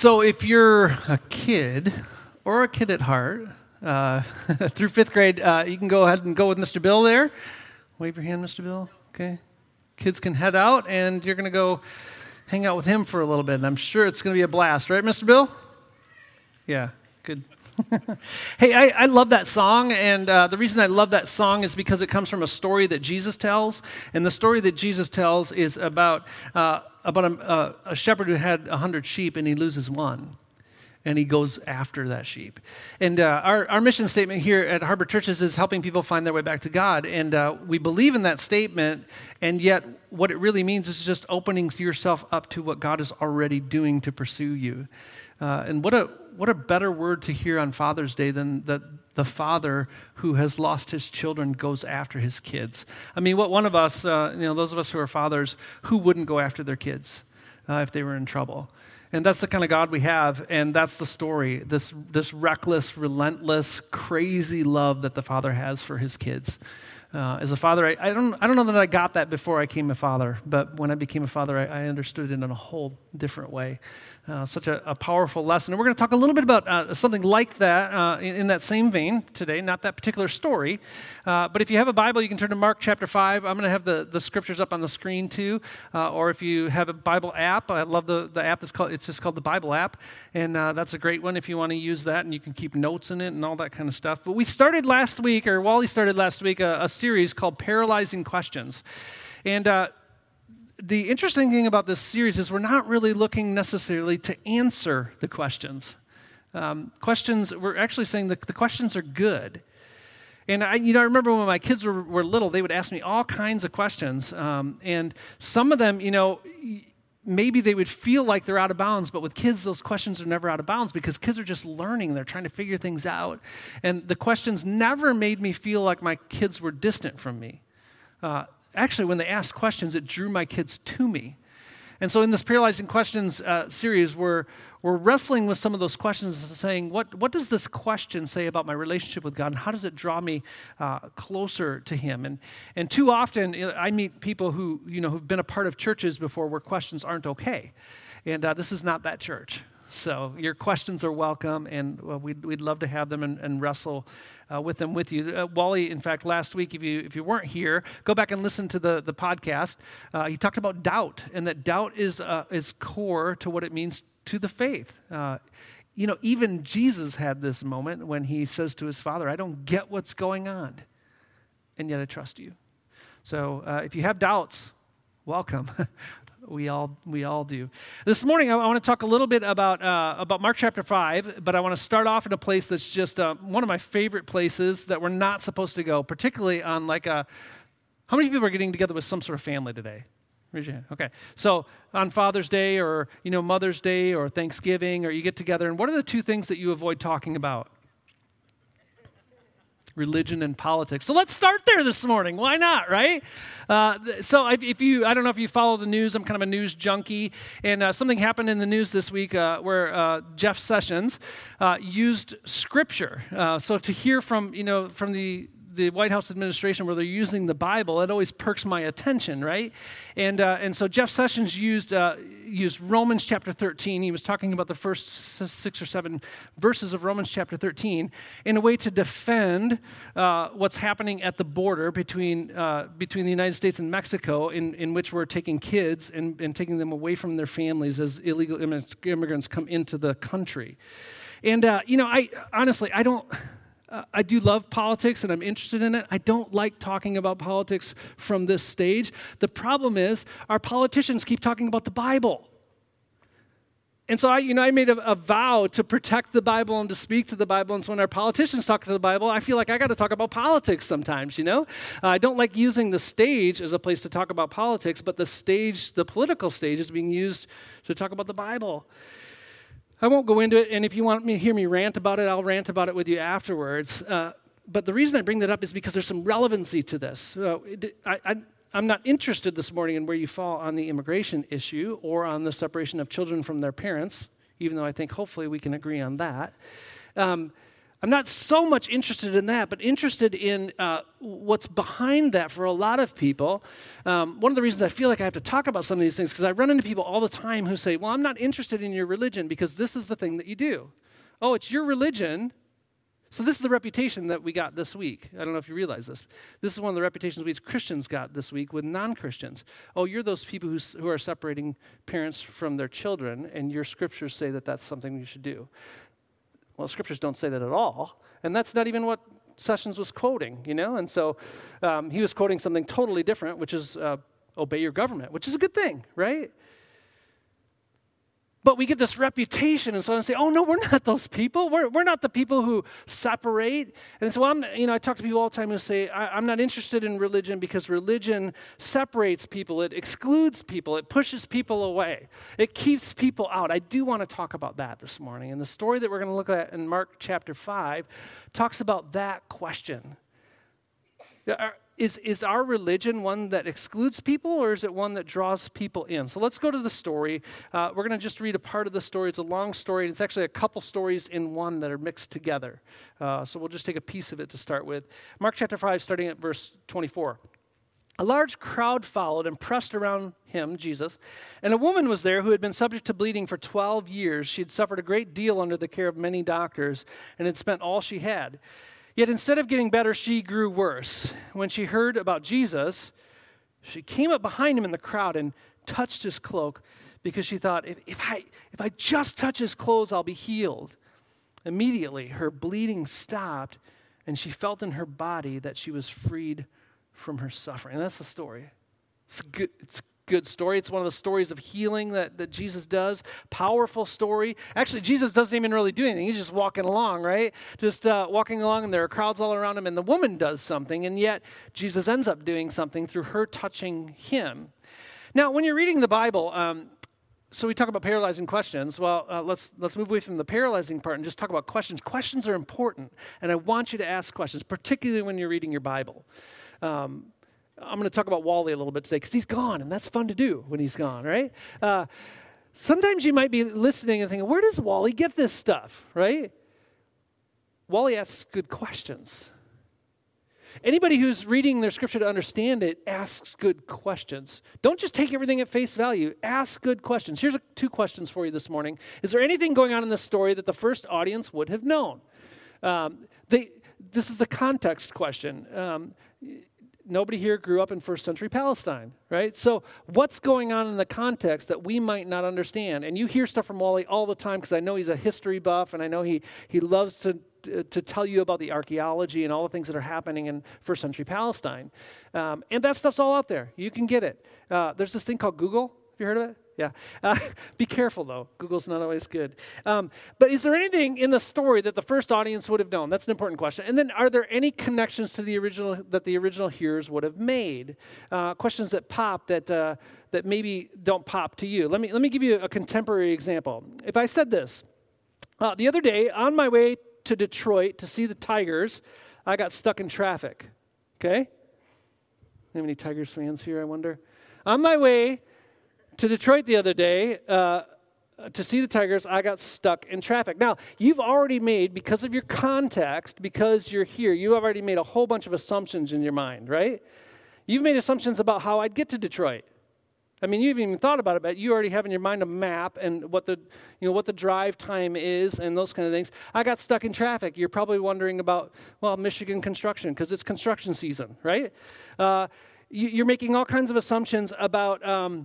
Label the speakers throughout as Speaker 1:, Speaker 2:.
Speaker 1: So if you're a kid or a kid at heart, through fifth grade, you can go ahead and go with Mr. Bill there. Wave your hand, Mr. Bill. Okay. Kids can head out, and you're going to go hang out with him for a little bit, and I'm sure it's going to be a blast. Right, Mr. Bill? Yeah, good. Hey, I love that song, and the reason I love that song is because it comes from a story that Jesus tells, and the story that Jesus tells is about a shepherd who had 100 sheep, and he loses one, and he goes after that sheep. And our mission statement here at Harbor Churches is helping people find their way back to God, and we believe in that statement, and yet what it really means is just opening yourself up to what God is already doing to pursue you. And what a better word to hear on Father's Day than that the father who has lost his children goes after his kids. I mean, what one of us, those of us who are fathers, who wouldn't go after their kids if they were in trouble? And that's the kind of God we have, and that's the story, this reckless, relentless, crazy love that the Father has for his kids. As a father, I don't know that I got that before I became a father, but when I became a father, I understood it in a whole different way. Such a powerful lesson. And we're going to talk a little bit about something like that in that same vein today, not that particular story. But if you have a Bible, you can turn to Mark chapter 5. I'm going to have the scriptures up on the screen too. Or if you have a Bible app, I love the app. It's just called the Bible app. And that's a great one if you want to use that. And you can keep notes in it and all that kind of stuff. But we started last week, or Wally started last week, a series called Paralyzing Questions. And the interesting thing about this series is we're not really looking necessarily to answer the questions. We're actually saying that the questions are good. And I remember when my kids were little, they would ask me all kinds of questions. And some of them, maybe they would feel like they're out of bounds, but with kids, those questions are never out of bounds because kids are just learning. They're trying to figure things out. And the questions never made me feel like my kids were distant from me. Actually, when they asked questions, it drew my kids to me. And so in this Paralyzing Questions series, we're wrestling with some of those questions and saying, what does this question say about my relationship with God, and how does it draw me closer to Him? And too often, I meet people who've been a part of churches before where questions aren't okay. And this is not that church. So your questions are welcome, and we'd love to have them and wrestle with them with you. Wally, in fact, last week, if you weren't here, go back and listen to the podcast. He talked about doubt, and that doubt is core to what it means to the faith. Even Jesus had this moment when he says to his Father, "I don't get what's going on, and yet I trust you." So if you have doubts, welcome. We all do. This morning, I want to talk a little bit about Mark chapter 5, but I want to start off in a place that's just one of my favorite places that we're not supposed to go, particularly on how many people are getting together with some sort of family today? Raise your hand. Okay. So on Father's Day or, Mother's Day or Thanksgiving, or you get together, and what are the two things that you avoid talking about? Religion and politics. So let's start there this morning. Why not, right? So I don't know if you follow the news. I'm kind of a news junkie, and something happened in the news this week where Jeff Sessions used Scripture. So to hear from the White House administration where they're using the Bible, it always perks my attention, right? And so Jeff Sessions used Romans chapter 13. He was talking about the first 6 or 7 verses of Romans chapter 13 in a way to defend what's happening at the border between the United States and Mexico, in which we're taking kids and taking them away from their families as illegal immigrants come into the country. And I do love politics, and I'm interested in it. I don't like talking about politics from this stage. The problem is our politicians keep talking about the Bible. And so I made a vow to protect the Bible and to speak to the Bible. And so when our politicians talk to the Bible, I feel like I got to talk about politics sometimes, I don't like using the stage as a place to talk about politics, but the political stage is being used to talk about the Bible. I won't go into it, and if you want me to hear me rant about it, I'll rant about it with you afterwards. But the reason I bring that up is because there's some relevancy to this. I'm not interested this morning in where you fall on the immigration issue or on the separation of children from their parents, even though I think hopefully we can agree on that. I'm not so much interested in that, but interested in what's behind that for a lot of people. One of the reasons I feel like I have to talk about some of these things, because I run into people all the time who say, well, I'm not interested in your religion because this is the thing that you do. Oh, it's your religion. So this is the reputation that we got this week. I don't know if you realize this. This is one of the reputations we as Christians got this week with non-Christians. Oh, you're those people who are separating parents from their children, and your scriptures say that that's something you should do. Well, scriptures don't say that at all, and that's not even what Sessions was quoting, And so he was quoting something totally different, which is obey your government, which is a good thing, right? But we get this reputation, and so I say, oh, no, we're not those people. We're not the people who separate. And so I talk to people all the time who say, I'm not interested in religion because religion separates people. It excludes people. It pushes people away. It keeps people out. I do want to talk about that this morning. And the story that we're going to look at in Mark chapter 5 talks about that question. Is our religion one that excludes people, or is it one that draws people in? So let's go to the story. We're going to just read a part of the story. It's a long story, and it's actually a couple stories in one that are mixed together. So we'll just take a piece of it to start with. Mark chapter 5, starting at verse 24. A large crowd followed and pressed around him, Jesus, and a woman was there who had been subject to bleeding for 12 years. She had suffered a great deal under the care of many doctors and had spent all she had. Yet instead of getting better, she grew worse. When she heard about Jesus, she came up behind him in the crowd and touched his cloak because she thought, if I just touch his clothes, I'll be healed. Immediately, her bleeding stopped, and she felt in her body that she was freed from her suffering. And that's the story. It's a good story. It's one of the stories of healing that Jesus does. Powerful story. Actually, Jesus doesn't even really do anything. He's just walking along, right? Just walking along, and there are crowds all around him, and the woman does something, and yet Jesus ends up doing something through her touching him. Now, when you're reading the Bible, so we talk about paralyzing questions. Well, let's move away from the paralyzing part and just talk about questions. Questions are important, and I want you to ask questions, particularly when you're reading your Bible. I'm going to talk about Wally a little bit today because he's gone, and that's fun to do when he's gone, right? Sometimes you might be listening and thinking, where does Wally get this stuff, right? Wally asks good questions. Anybody who's reading their scripture to understand it asks good questions. Don't just take everything at face value. Ask good questions. Here's two questions for you this morning. Is there anything going on in this story that the first audience would have known? This is the context question. Nobody here grew up in first century Palestine, right? So what's going on in the context that we might not understand? And you hear stuff from Wally all the time because I know he's a history buff, and I know he loves to tell you about the archaeology and all the things that are happening in first century Palestine. And that stuff's all out there. You can get it. There's this thing called Google. Have you heard of it? Yeah. Be careful, though. Google's not always good. But is there anything in the story that the first audience would have known? That's an important question. And then are there any connections to the original hearers would have made? Questions that pop that maybe don't pop to you. Let me give you a contemporary example. If I said this, the other day on my way to Detroit to see the Tigers, I got stuck in traffic. Okay? Any Tigers fans here, I wonder? On my way to Detroit the other day to see the Tigers, I got stuck in traffic. Now, you've already made, because of your context, because you're here, you've already made a whole bunch of assumptions in your mind, right? You've made assumptions about how I'd get to Detroit. I mean, you haven't even thought about it, but you already have in your mind a map and what the drive time is and those kind of things. I got stuck in traffic. You're probably wondering about, Michigan construction, because it's construction season, right? You're making all kinds of assumptions about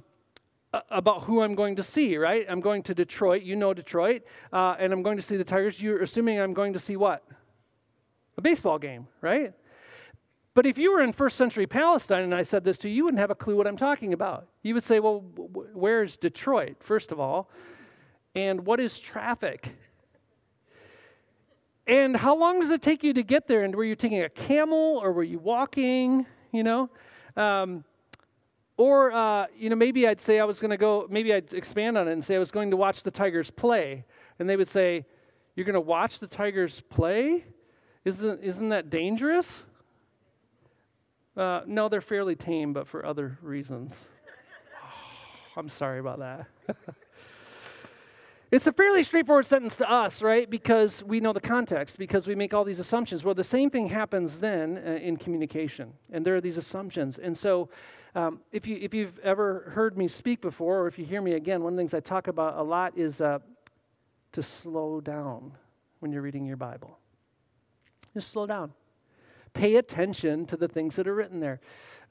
Speaker 1: who I'm going to see, right? I'm going to Detroit. You know Detroit. And I'm going to see the Tigers. You're assuming I'm going to see what? A baseball game, right? But if you were in first century Palestine and I said this to you, you wouldn't have a clue what I'm talking about. You would say, well, where's Detroit, first of all? And what is traffic? And how long does it take you to get there? And were you taking a camel or were you walking, Or, maybe I'd say I was going to go, maybe I'd expand on it and say I was going to watch the Tigers play. And they would say, you're going to watch the Tigers play? Isn't that dangerous? No, they're fairly tame, but for other reasons. I'm sorry about that. It's a fairly straightforward sentence to us, right? Because we know the context, because we make all these assumptions. Well, the same thing happens then in communication, and there are these assumptions. And so if you've ever heard me speak before, or if you hear me again, one of the things I talk about a lot is to slow down when you're reading your Bible. Just slow down. Pay attention to the things that are written there.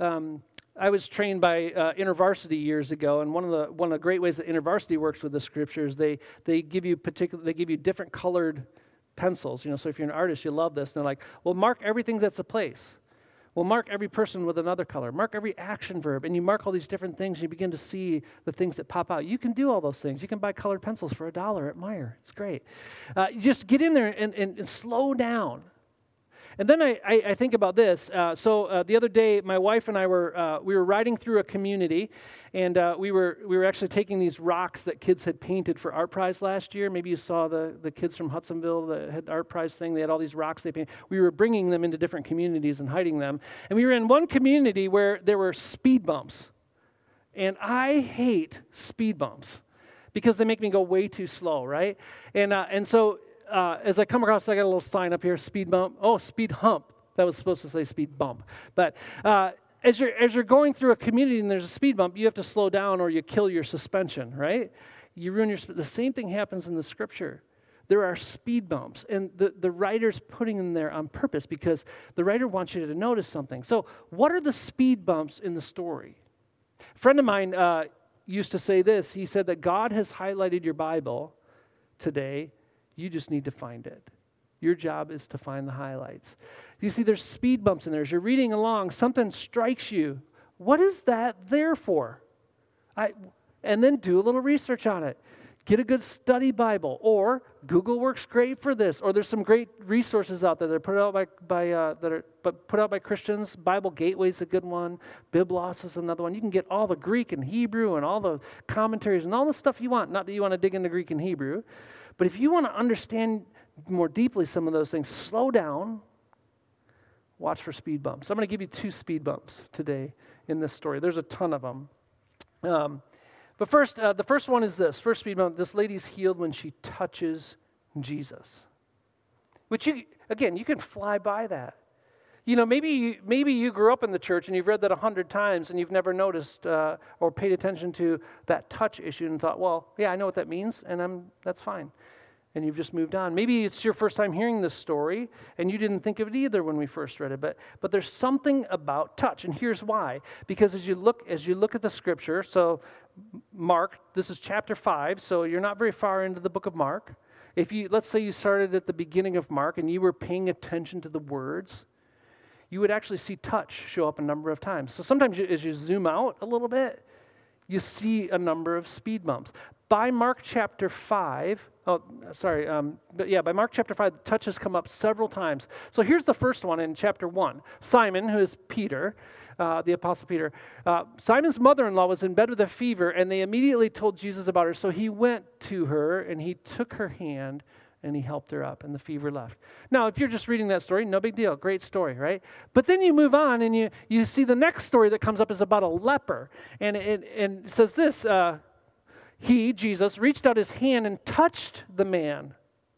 Speaker 1: I was trained by InterVarsity years ago, and one of the great ways that InterVarsity works with the scriptures, they give you different colored pencils. So if you're an artist, you love this. And they're like, well, mark everything that's a place. Well, mark every person with another color. Mark every action verb, and you mark all these different things, and you begin to see the things that pop out. You can do all those things. You can buy colored pencils for $1 at Meijer. It's great. You just get in there and slow down. And then I think about this. So the other day, my wife and I we were riding through a community, and we were actually taking these rocks that kids had painted for Art Prize last year. Maybe you saw the kids from Hudsonville that had Art Prize thing. They had all these rocks they painted. We were bringing them into different communities and hiding them. And we were in one community where there were speed bumps. And I hate speed bumps because they make me go way too slow, right? And so as I come across, I got a little sign up here, speed bump. Oh, speed hump. That was supposed to say speed bump. But as you're going through a community and there's a speed bump, you have to slow down or you kill your suspension, right? You ruin the same thing happens in the scripture. There are speed bumps, and the writer's putting them there on purpose because the writer wants you to notice something. So what are the speed bumps in the story? A friend of mine used to say this. He said that God has highlighted your Bible today. You just need to find it. Your job is to find the highlights. You see, there's speed bumps in there. As you're reading along, something strikes you. What is that there for? And then do a little research on it. Get a good study Bible, or Google works great for this. Or there's some great resources out there that are put out by Christians. Bible Gateway is a good one. Biblos is another one. You can get all the Greek and Hebrew and all the commentaries and all the stuff you want. Not that you want to dig into Greek and Hebrew. But if you want to understand more deeply some of those things, slow down, watch for speed bumps. I'm going to give you 2 speed bumps today in this story. There's a ton of them. But first, the first one is this. First speed bump, this lady's healed when she touches Jesus. Which, you can fly by that. Maybe you grew up in the church and you've read that 100 times and you've never noticed or paid attention to that touch issue and thought, well, yeah, I know what that means, and that's fine. And you've just moved on. Maybe it's your first time hearing this story and you didn't think of it either when we first read it. But there's something about touch, and here's why. Because as you look at the scripture, so Mark, this is chapter 5, so you're not very far into the book of Mark. Let's say you started at the beginning of Mark and you were paying attention to the words, you would actually see touch show up a number of times. So sometimes as you zoom out a little bit, you see a number of speed bumps. By Mark chapter 5, by Mark chapter 5, touch has come up several times. So here's the first one in chapter 1. Simon, who is Peter, the Apostle Peter, Simon's mother-in-law was in bed with a fever, and they immediately told Jesus about her. So he went to her, and he took her hand, and he helped her up, and the fever left. Now, if you're just reading that story, no big deal. Great story, right? But then you move on, and you see the next story that comes up is about a leper. And it says this, he, Jesus, reached out his hand and touched the man.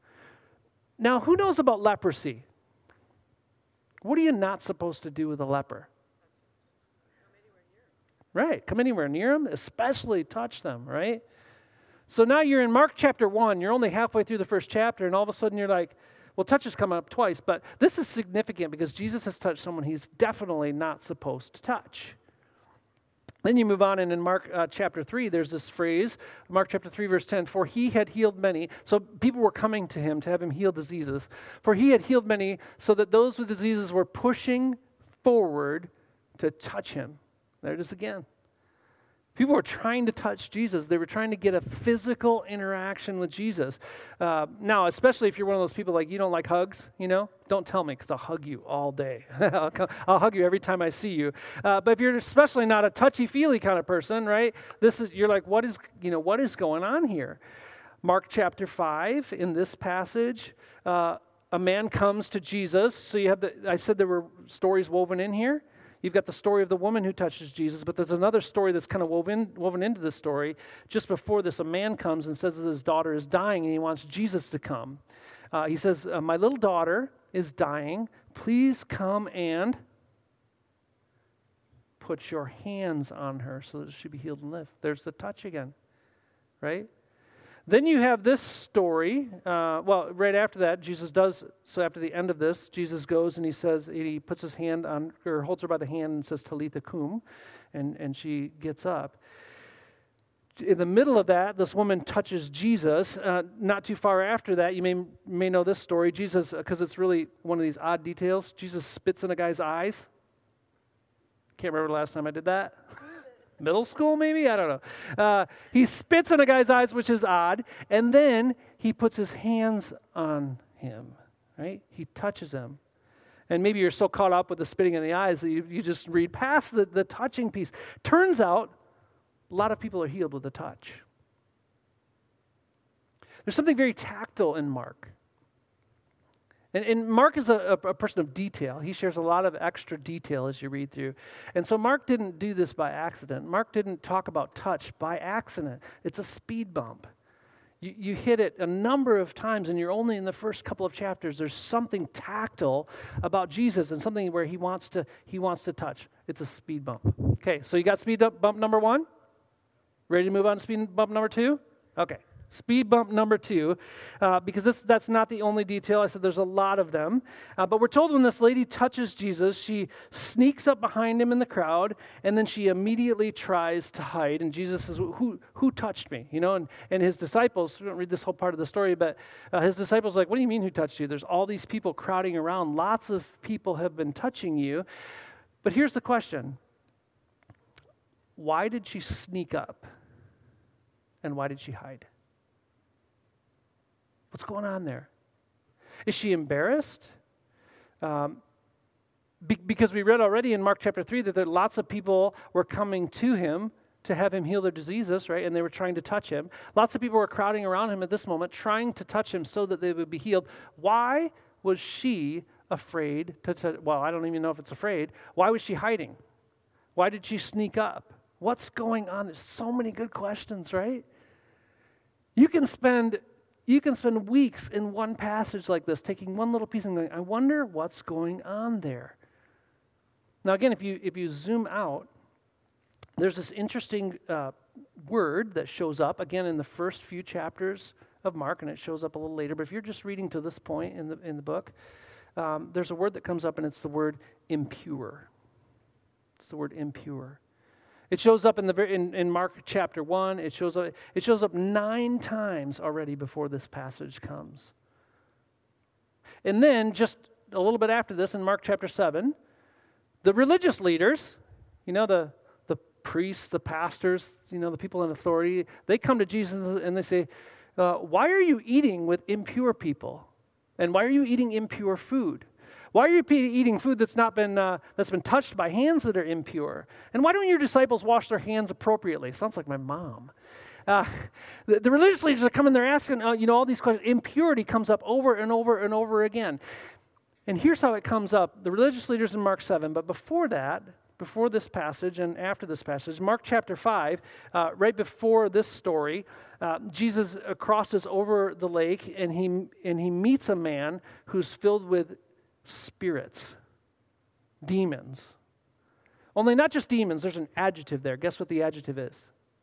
Speaker 1: Now, who knows about leprosy? What are you not supposed to do with a leper? Right, come anywhere near them, especially touch them, right? So now you're in Mark chapter 1, you're only halfway through the first chapter, and all of a sudden you're like, well, touch has come up twice, but this is significant because Jesus has touched someone he's definitely not supposed to touch. Then you move on, and in Mark chapter 3, there's this phrase, Mark chapter 3, verse 10, for he had healed many. So people were coming to him to have him heal diseases. For he had healed many so that those with diseases were pushing forward to touch him. There it is again. People were trying to touch Jesus. They were trying to get a physical interaction with Jesus. Now, especially if you're one of those people like, you don't like hugs, don't tell me because I'll hug you all day. I'll hug you every time I see you. But if you're especially not a touchy-feely kind of person, right, you're like, what is going on here? Mark chapter 5, in this passage, a man comes to Jesus. So I said there were stories woven in here. You've got the story of the woman who touches Jesus, but there's another story that's kind of woven into this story. Just before this, a man comes and says that his daughter is dying and he wants Jesus to come. He says, my little daughter is dying. Please come and put your hands on her so that she be healed and live. There's the touch again, right? Then you have this story. Right after that, Jesus does, so after the end of this, Jesus goes and he puts his hand on, or holds her by the hand and says, Talitha cum, and she gets up. In the middle of that, this woman touches Jesus. Not too far after that, you may know this story. Jesus, because it's really one of these odd details, Jesus spits in a guy's eyes. Can't remember the last time I did that. Middle school, maybe? I don't know. He spits in a guy's eyes, which is odd, and then he puts his hands on him, right? He touches him. And maybe you're so caught up with the spitting in the eyes that you just read past the touching piece. Turns out, a lot of people are healed with a touch. There's something very tactile in Mark. And Mark is a person of detail. He shares a lot of extra detail as you read through. And so Mark didn't do this by accident. Mark didn't talk about touch by accident. It's a speed bump. You hit it a number of times, and you're only in the first couple of chapters. There's something tactile about Jesus and something where he wants to touch. It's a speed bump. Okay, so you got speed bump number 1? Ready to move on to speed bump number 2? Okay. Speed bump number 2, because that's not the only detail. I said there's a lot of them. But we're told when this lady touches Jesus, she sneaks up behind him in the crowd, and then she immediately tries to hide. And Jesus says, who touched me? You know, and his disciples, we don't read this whole part of the story, but his disciples are like, what do you mean who touched you? There's all these people crowding around. Lots of people have been touching you. But here's the question. Why did she sneak up? And why did she hide? What's going on there? Is she embarrassed? Because we read already in Mark chapter 3 that lots of people were coming to him to have him heal their diseases, right? And they were trying to touch him. Lots of people were crowding around him at this moment, trying to touch him so that they would be healed. Why was she afraid to touch? Well, I don't even know if it's afraid. Why was she hiding? Why did she sneak up? What's going on? There's so many good questions, right? You can spend weeks in one passage like this, taking one little piece and going, I wonder what's going on there. Now again, if you zoom out, there's this interesting word that shows up, again, in the first few chapters of Mark, and it shows up a little later, but if you're just reading to this point in the book, there's a word that comes up, and it's the word impure. It's the word impure. It shows up in Mark chapter 1. It shows up 9 times already before this passage comes. And then just a little bit after this, in Mark chapter 7, the religious leaders, you know, the priests, the pastors, you know, the people in authority, they come to Jesus and they say, why are you eating with impure people? And why are you eating impure food? Why are you eating food that's been touched by hands that are impure? And why don't your disciples wash their hands appropriately? Sounds like my mom. The religious leaders are coming there asking, all these questions. Impurity comes up over and over and over again. And here's how it comes up. The religious leaders in Mark 7, but before this passage and after this passage, Mark chapter 5, right before this story, Jesus crosses over the lake and he meets a man who's filled with spirits, demons. Only not just demons, there's an adjective there. Guess what the adjective is?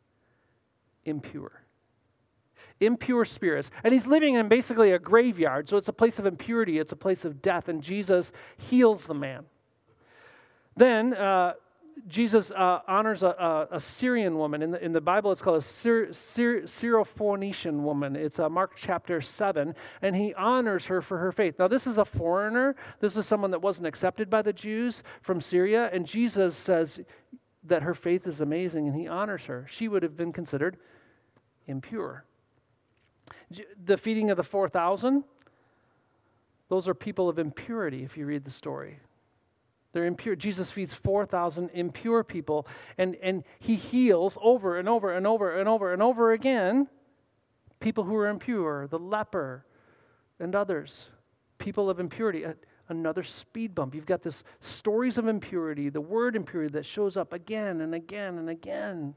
Speaker 1: Impure. Impure spirits. And he's living in basically a graveyard, so it's a place of impurity, it's a place of death, and Jesus heals the man. Then Jesus honors a Syrian woman. In the Bible, it's called a Syrophoenician woman. It's Mark chapter 7, and he honors her for her faith. Now, this is a foreigner. This is someone that wasn't accepted by the Jews from Syria, and Jesus says that her faith is amazing, and he honors her. She would have been considered impure. The feeding of the 4,000, those are people of impurity, if you read the story. They're impure. Jesus feeds 4,000 impure people, and he heals over and over and over and over and over again people who are impure, the leper and others, people of impurity. another speed bump. You've got this stories of impurity, the word impurity that shows up again and again and again.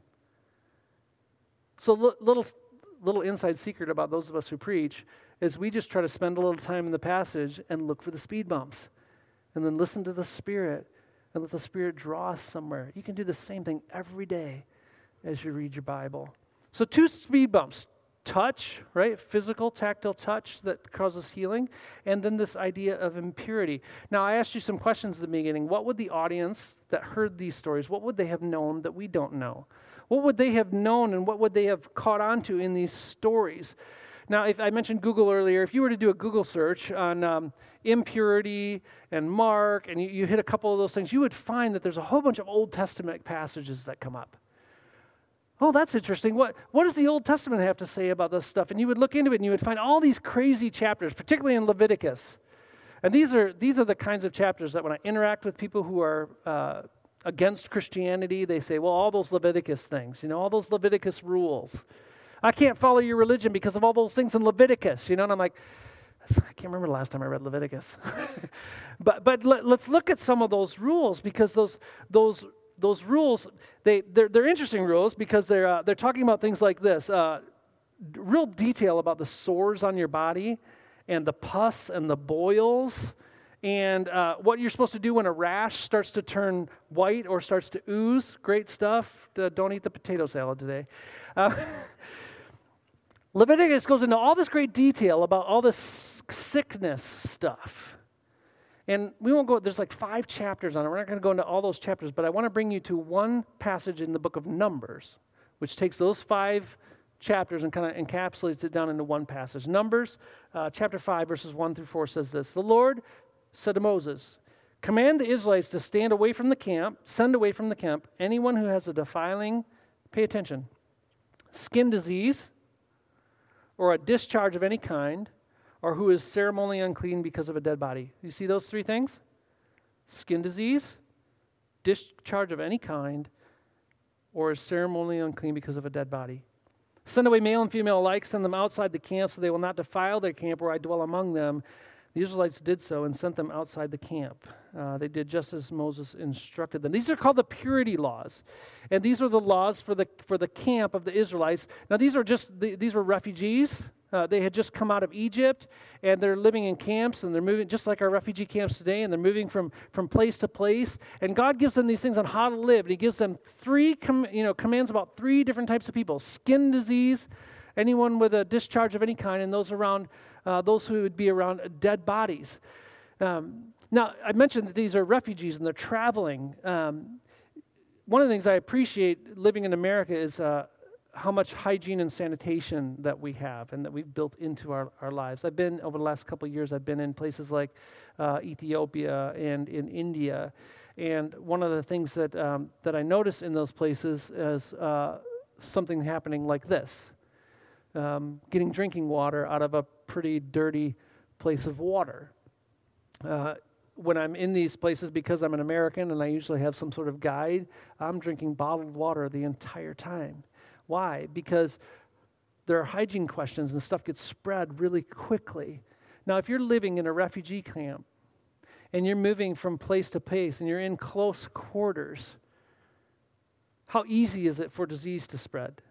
Speaker 1: So little inside secret about those of us who preach is we just try to spend a little time in the passage and look for the speed bumps and then listen to the Spirit and let the Spirit draw us somewhere. You can do the same thing every day as you read your Bible. So 2 speed bumps. Touch, right? Physical, tactile touch that causes healing. And then this idea of impurity. Now, I asked you some questions at the beginning. What would the audience that heard these stories, what would they have known that we don't know? What would they have known and what would they have caught on to in these stories? Now, if I mentioned Google earlier, if you were to do a Google search on impurity and Mark, and you hit a couple of those things, you would find that there's a whole bunch of Old Testament passages that come up. Oh, that's interesting. What does the Old Testament have to say about this stuff? And you would look into it and you would find all these crazy chapters, particularly in Leviticus. And these are the kinds of chapters that when I interact with people who are against Christianity, they say, well, all those Leviticus things, all those Leviticus rules. I can't follow your religion because of all those things in Leviticus, and I'm like, I can't remember the last time I read Leviticus. but let's look at some of those rules because those rules, they're interesting rules because they're talking about things like this, real detail about the sores on your body and the pus and the boils and what you're supposed to do when a rash starts to turn white or starts to ooze. Great stuff. Don't eat the potato salad today. Leviticus goes into all this great detail about all this sickness stuff. And we won't go, there's like 5 chapters on it. We're not going to go into all those chapters, but I want to bring you to one passage in the book of Numbers, which takes those 5 chapters and kind of encapsulates it down into one passage. Numbers chapter 5, verses 1 through 4 says this, "The Lord said to Moses, command the Israelites to stand away from the camp, send away from the camp anyone who has a defiling," pay attention, "skin disease or a discharge of any kind, or who is ceremonially unclean because of a dead body." You see those 3 things? Skin disease, discharge of any kind, or is ceremonially unclean because of a dead body. "Send away male and female alike, send them outside the camp so they will not defile their camp where I dwell among them." The Israelites did so and sent them outside the camp. They did just as Moses instructed them. These are called the purity laws. And these are the laws for the camp of the Israelites. Now these were refugees. They had just come out of Egypt, and they're living in camps, and they're moving just like our refugee camps today, and they're moving from place to place. And God gives them these things on how to live. And He gives them 3 commands about 3 different types of people: skin disease, anyone with a discharge of any kind, and those who would be around dead bodies. Now, I mentioned that these are refugees and they're traveling. One of the things I appreciate living in America is how much hygiene and sanitation that we have and that we've built into our lives. Over the last couple of years, I've been in places like Ethiopia and in India. And one of the things that I notice in those places is something happening like this. Getting drinking water out of a pretty dirty place of water. When I'm in these places, because I'm an American and I usually have some sort of guide, I'm drinking bottled water the entire time. Why? Because there are hygiene questions and stuff gets spread really quickly. Now, if you're living in a refugee camp and you're moving from place to place and you're in close quarters, how easy is it for disease to spread?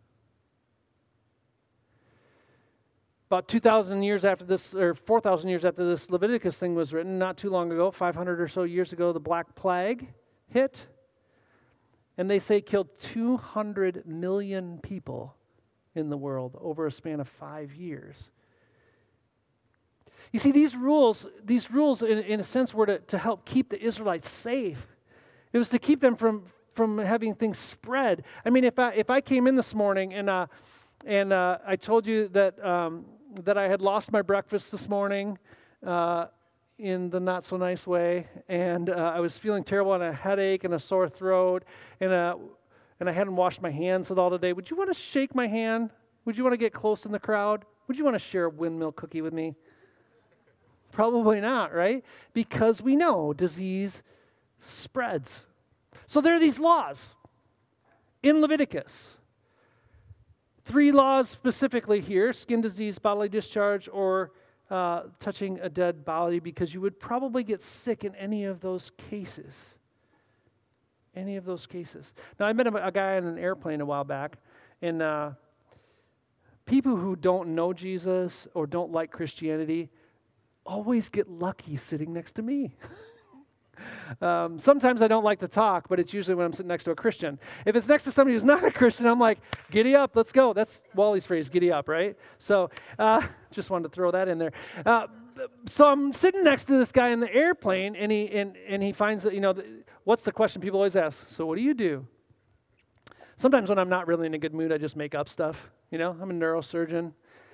Speaker 1: About 2,000 years after this, or 4,000 years after this Leviticus thing was written, not too long ago, 500 or so years ago, the Black Plague hit. And they say killed 200 million people in the world over a span of 5 years. You see, these rules in a sense were to help keep the Israelites safe. It was to keep them from having things spread. I mean, if I came in this morning and I told you that I had lost my breakfast this morning in the not so nice way, and I was feeling terrible and a headache and a sore throat, and I hadn't washed my hands at all today, would you want to shake my hand? Would you want to get close in the crowd? Would you want to share a windmill cookie with me? Probably not, right? Because we know disease spreads. So there are these laws in Leviticus. 3 laws specifically here: skin disease, bodily discharge, or touching a dead body because you would probably get sick in any of those cases. Any of those cases. Now, I met a guy on an airplane a while back, and people who don't know Jesus or don't like Christianity always get lucky sitting next to me. Sometimes I don't like to talk, but it's usually when I'm sitting next to a Christian. If it's next to somebody who's not a Christian, I'm like, giddy up, let's go. That's Wally's phrase, giddy up, right? So just wanted to throw that in there. So I'm sitting next to this guy in the airplane, and he finds that, what's the question people always ask? So what do you do? Sometimes when I'm not really in a good mood, I just make up stuff. I'm a neurosurgeon.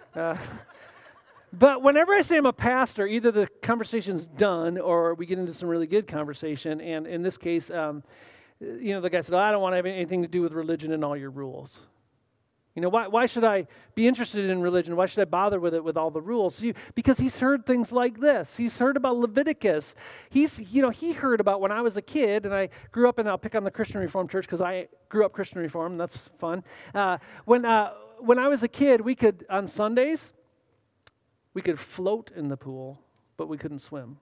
Speaker 1: But whenever I say I'm a pastor, either the conversation's done or we get into some really good conversation. And in this case, the guy said, I don't want to have anything to do with religion and all your rules. Why should I be interested in religion? Why should I bother with it with all the rules? Because he's heard things like this. He's heard about Leviticus. He heard about when I was a kid, and I grew up, and I'll pick on the Christian Reformed Church because I grew up Christian Reformed, and that's fun. When I was a kid, we could, on Sundays, we could float in the pool, but we couldn't swim.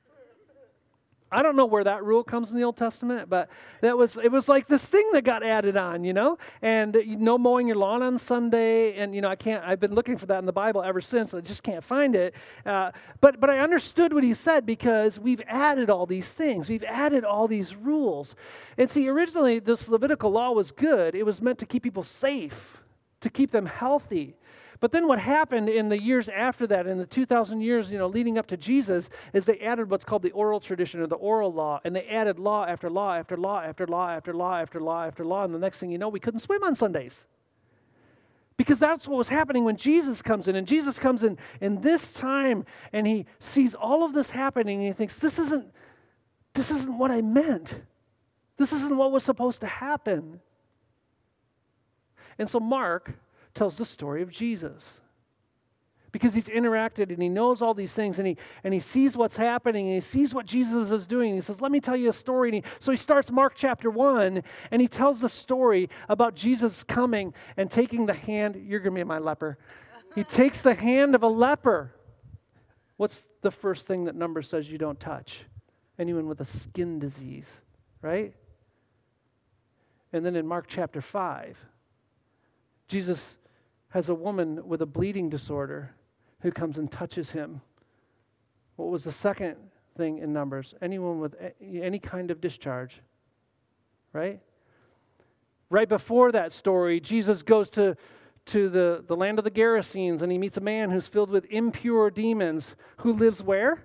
Speaker 1: I don't know where that rule comes in the Old Testament, but it was like this thing that got added on, and no mowing your lawn on Sunday, and I've been looking for that in the Bible ever since, I just can't find it. But I understood what he said because we've added all these things. We've added all these rules. And see, originally this Levitical law was good. It was meant to keep people safe, to keep them healthy. But then what happened in the years after that, in the 2,000 years, leading up to Jesus, is they added what's called the oral tradition or the oral law, and they added law after law after law after law after law after law after law, and the next thing you know, we couldn't swim on Sundays. Because that's what was happening when Jesus comes in, and Jesus comes in this time, and he sees all of this happening, and he thinks, this isn't what I meant. This isn't what was supposed to happen. And so Mark tells the story of Jesus because he's interacted and he knows all these things and he sees what's happening and he sees what Jesus is doing. He says, let me tell you a story. So he starts Mark chapter 1 and he tells the story about Jesus coming and taking the hand. You're going to be my leper. He takes the hand of a leper. What's the first thing that Numbers says you don't touch? Anyone with a skin disease, right? And then in Mark chapter 5, Jesus has a woman with a bleeding disorder who comes and touches him. What was the second thing in Numbers? Anyone with any kind of discharge, right? Right before that story, Jesus goes to the land of the Gerasenes, and he meets a man who's filled with impure demons who lives where?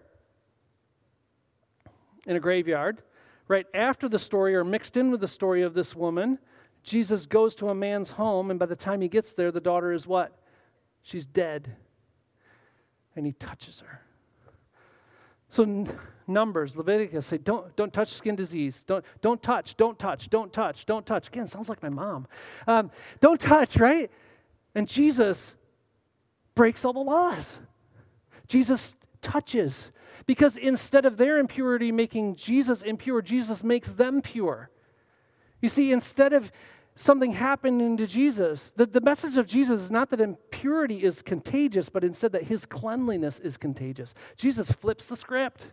Speaker 1: In a graveyard. Right after the story, or mixed in with the story of this woman, Jesus goes to a man's home, and by the time he gets there, the daughter is what? She's dead. And he touches her. So Numbers, Leviticus say, don't touch skin disease. Don't touch. Again, sounds like my mom. Don't touch, right? And Jesus breaks all the laws. Jesus touches. Because instead of their impurity making Jesus impure, Jesus makes them pure. You see, instead of something happening to Jesus, the message of Jesus is not that impurity is contagious, but instead that his cleanliness is contagious. Jesus flips the script.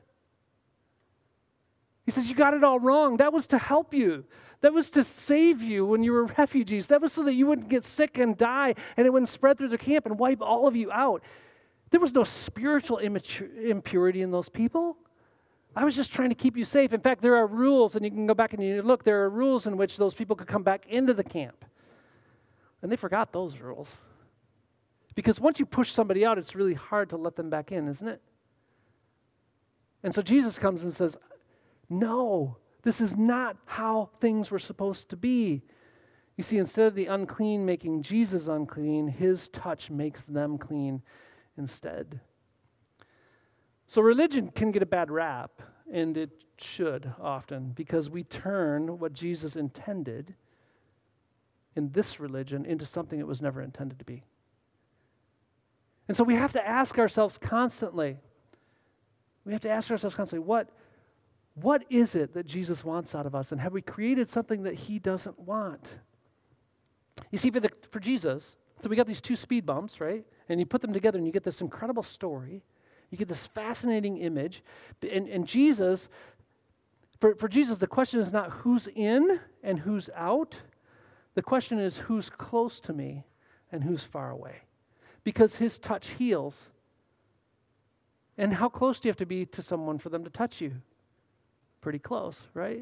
Speaker 1: He says, you got it all wrong. That was to help you. That was to save you when you were refugees. That was so that you wouldn't get sick and die, and it wouldn't spread through the camp and wipe all of you out. There was no spiritual impurity in those people. I was just trying to keep you safe. In fact, there are rules, and you can go back and you look, there are rules in which those people could come back into the camp. And they forgot those rules. Because once you push somebody out, it's really hard to let them back in, isn't it? And so Jesus comes and says, no, this is not how things were supposed to be. You see, instead of the unclean making Jesus unclean, his touch makes them clean instead. So religion can get a bad rap, and it should often, because we turn what Jesus intended in this religion into something it was never intended to be. And so we have to ask ourselves constantly, what is it that Jesus wants out of us? And have we created something that he doesn't want? You see, for Jesus, so we got these two speed bumps, right? And you put them together and you get this incredible story. You get this fascinating image. And Jesus, for Jesus, the question is not who's in and who's out. The question is who's close to me and who's far away. Because his touch heals. And how close do you have to be to someone for them to touch you? Pretty close, right?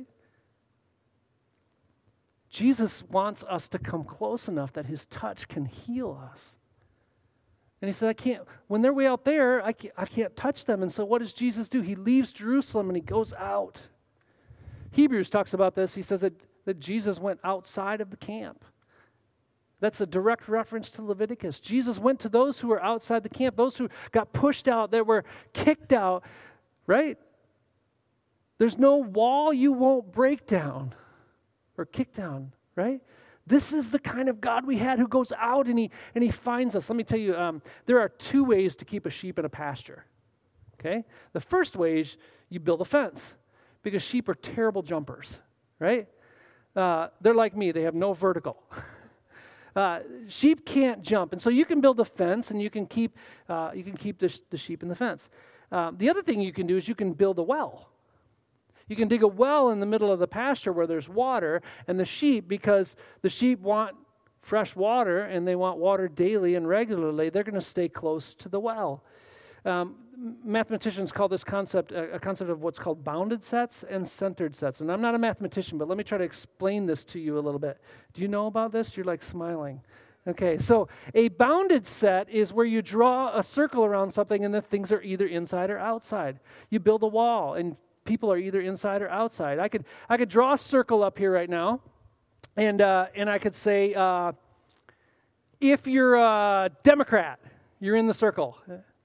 Speaker 1: Jesus wants us to come close enough that his touch can heal us. And he said, when they're way out there, I can't touch them. And so what does Jesus do? He leaves Jerusalem and he goes out. Hebrews talks about this. He says that Jesus went outside of the camp. That's a direct reference to Leviticus. Jesus went to those who were outside the camp, those who got pushed out, that were kicked out, right? There's no wall you won't break down or kick down, right? This is the kind of God we had who goes out and he finds us. Let me tell you, there are two ways to keep a sheep in a pasture, okay? The first way is you build a fence because sheep are terrible jumpers, right? They're like me. They have no vertical. Sheep can't jump, and so you can build a fence and you can keep the sheep in the fence. The other thing you can do is you can build a well. You can dig a well in the middle of the pasture where there's water, and the sheep, because the sheep want fresh water and they want water daily and regularly, they're going to stay close to the well. Mathematicians call this concept a concept of what's called bounded sets and centered sets. And I'm not a mathematician, but let me try to explain this to you a little bit. Do you know about this? You're like smiling. Okay, so a bounded set is where you draw a circle around something and the things are either inside or outside. You build a wall and people are either inside or outside. I could draw a circle up here right now, and I could say, if you're a Democrat, you're in the circle.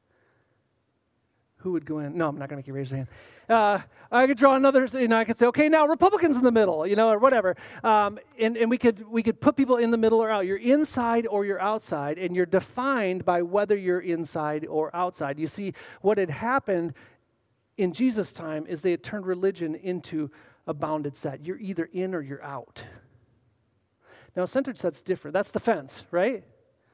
Speaker 1: Who would go in? No, I'm not going to raise your hand. I could draw another, and I could say, okay, now Republicans in the middle, or whatever. And we could put people in the middle or out. You're inside or you're outside, and you're defined by whether you're inside or outside. You see, what had happened in Jesus' time is they had turned religion into a bounded set. You're either in or you're out. Now, a centered set's different. That's the fence, right?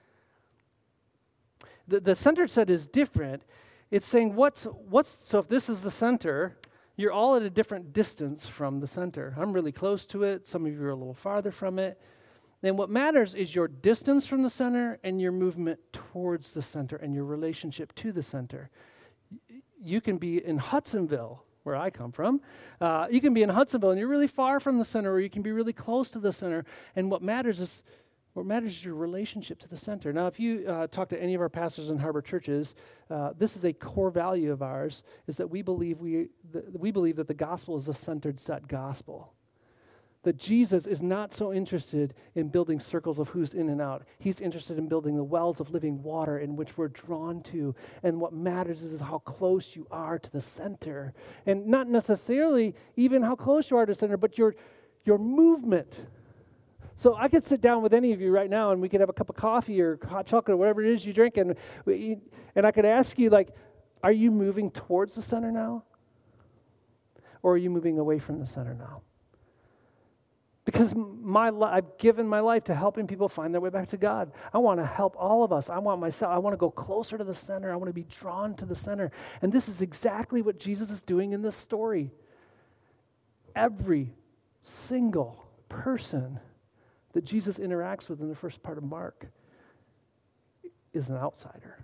Speaker 1: The centered set is different. It's saying so if this is the center, you're all at a different distance from the center. I'm really close to it. Some of you are a little farther from it. And what matters is your distance from the center and your movement towards the center and your relationship to the center. You can be in Hudsonville, where I come from. You can be in Hudsonville and you're really far from the center, or you can be really close to the center. And what matters is your relationship to the center. Now, if you talk to any of our pastors in Harbor churches, this is a core value of ours, is that we believe that the gospel is a centered set gospel. That Jesus is not so interested in building circles of who's in and out. He's interested in building the wells of living water in which we're drawn to. And what matters is how close you are to the center. And not necessarily even how close you are to the center, but your movement. So I could sit down with any of you right now and we could have a cup of coffee or hot chocolate or whatever it is you drink, and I could ask you, are you moving towards the center now? Or are you moving away from the center now? Because I've given my life to helping people find their way back to God. I want to help all of us. I want to go closer to the center. I want to be drawn to the center. And this is exactly what Jesus is doing in this story. Every single person that Jesus interacts with in the first part of Mark is an outsider.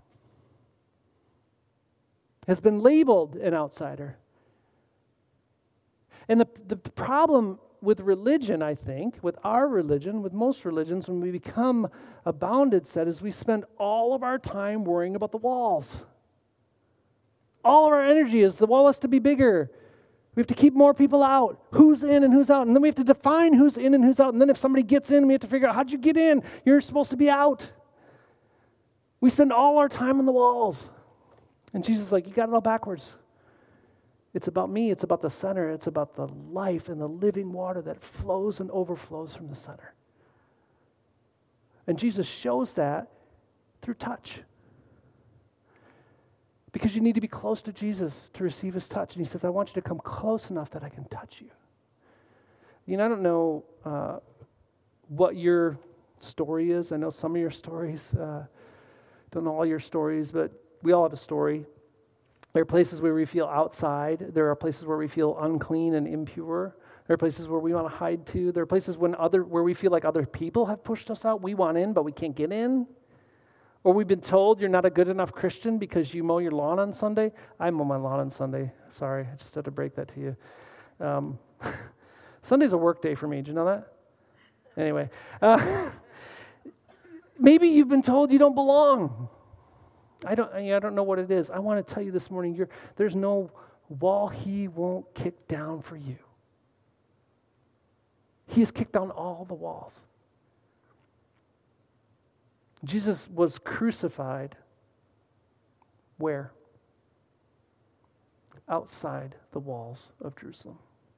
Speaker 1: Has been labeled an outsider. And the problem with religion, I think, with our religion, with most religions, when we become a bounded set, is we spend all of our time worrying about the walls. All of our energy is the wall has to be bigger. We have to keep more people out. Who's in and who's out? And then we have to define who's in and who's out. And then if somebody gets in, we have to figure out, how'd you get in? You're supposed to be out. We spend all our time on the walls. And Jesus is like, you got it all backwards. It's about me. It's about the center. It's about the life and the living water that flows and overflows from the center. And Jesus shows that through touch. Because you need to be close to Jesus to receive his touch. And he says, I want you to come close enough that I can touch you. I don't know what your story is. I know some of your stories. Don't know all your stories, but we all have a story. There are places where we feel outside. There are places where we feel unclean and impure. There are places where we want to hide to. There are places where we feel like other people have pushed us out. We want in, but we can't get in. Or we've been told you're not a good enough Christian because you mow your lawn on Sunday. I mow my lawn on Sunday. Sorry, I just had to break that to you. Sunday's a work day for me. Do you know that? Anyway, maybe you've been told you don't belong. I don't know what it is. I want to tell you this morning, there's no wall he won't kick down for you. He has kicked down all the walls. Jesus was crucified where? Outside the walls of Jerusalem.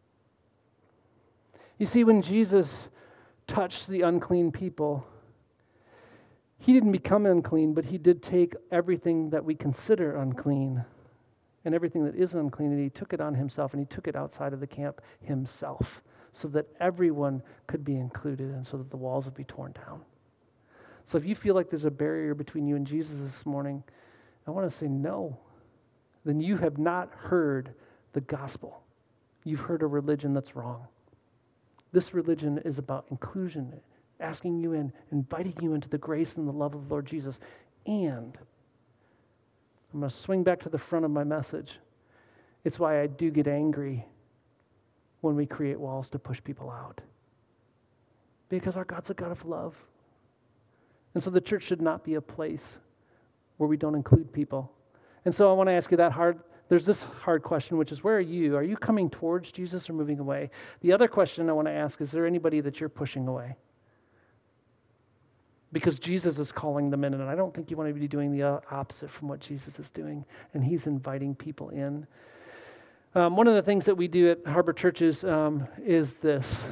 Speaker 1: You see, when Jesus touched the unclean people, he didn't become unclean, but he did take everything that we consider unclean and everything that is unclean, and he took it on himself, and he took it outside of the camp himself so that everyone could be included and so that the walls would be torn down. So if you feel like there's a barrier between you and Jesus this morning, I want to say no. Then you have not heard the gospel. You've heard a religion that's wrong. This religion is about inclusion, asking you in, inviting you into the grace and the love of the Lord Jesus. And I'm going to swing back to the front of my message. It's why I do get angry when we create walls to push people out. Because our God's a God of love. And so the church should not be a place where we don't include people. And so I want to ask you there's this hard question, which is, where are you? Are you coming towards Jesus or moving away? The other question I want to ask, is there anybody that you're pushing away? Because Jesus is calling them in, and I don't think you want to be doing the opposite from what Jesus is doing, and he's inviting people in. One of the things that we do at Harbor Churches is this.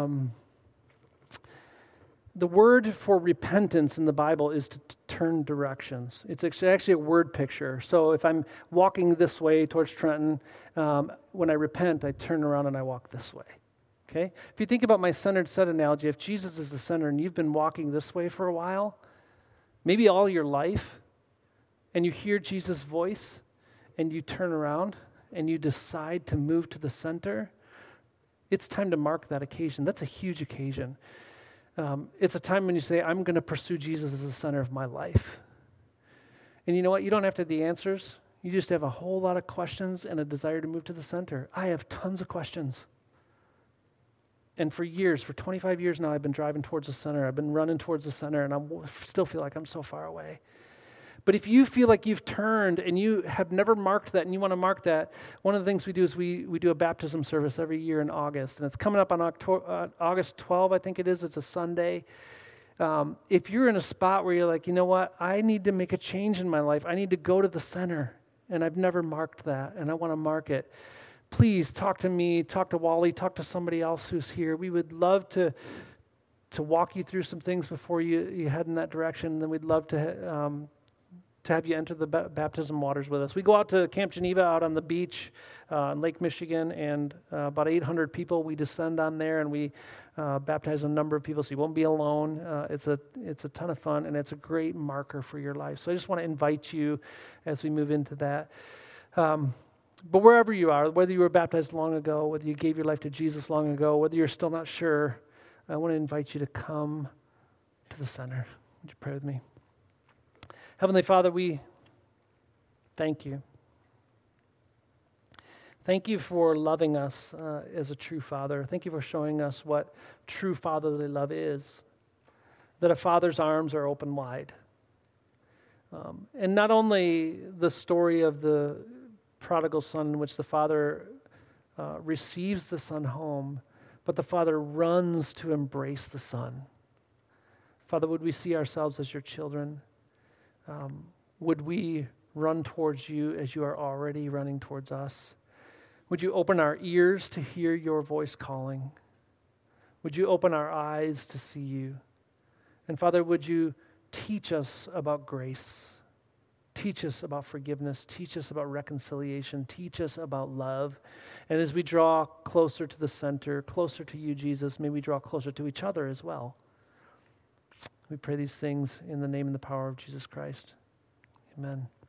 Speaker 1: The word for repentance in the Bible is to turn directions. It's actually a word picture. So if I'm walking this way towards Trenton, when I repent, I turn around and I walk this way. Okay? If you think about my centered set analogy, if Jesus is the center and you've been walking this way for a while, maybe all your life, and you hear Jesus' voice, and you turn around, and you decide to move to the center, it's time to mark that occasion. That's a huge occasion. It's a time when you say, I'm going to pursue Jesus as the center of my life. And you know what? You don't have to have the answers. You just have a whole lot of questions and a desire to move to the center. I have tons of questions. And for 25 years now, I've been driving towards the center. I've been running towards the center, and I still feel like I'm so far away. But if you feel like you've turned and you have never marked that and you want to mark that, one of the things we do is we do a baptism service every year in August. And it's coming up on August 12, I think it is. It's a Sunday. If you're in a spot where you're like, you know what, I need to make a change in my life. I need to go to the center, and I've never marked that, and I want to mark it. Please talk to me, talk to Wally, talk to somebody else who's here. We would love to walk you through some things before you head in that direction. And then we'd love to have you enter the baptism waters with us. We go out to Camp Geneva out on the beach in Lake Michigan, and about 800 people, we descend on there, and we baptize a number of people, so you won't be alone. It's a ton of fun, and it's a great marker for your life. So I just want to invite you as we move into that. But wherever you are, whether you were baptized long ago, whether you gave your life to Jesus long ago, whether you're still not sure, I want to invite you to come to the center. Would you pray with me? Heavenly Father, we thank you. Thank you for loving us as a true father. Thank you for showing us what true fatherly love is, that a father's arms are open wide. And not only the story of the prodigal son in which the father receives the son home, but the father runs to embrace the son. Father, would we see ourselves as your children? Would we run towards you as you are already running towards us? Would you open our ears to hear your voice calling? Would you open our eyes to see you? And Father, would you teach us about grace? Teach us about forgiveness. Teach us about reconciliation. Teach us about love. And as we draw closer to the center, closer to you, Jesus, may we draw closer to each other as well. We pray these things in the name and the power of Jesus Christ. Amen.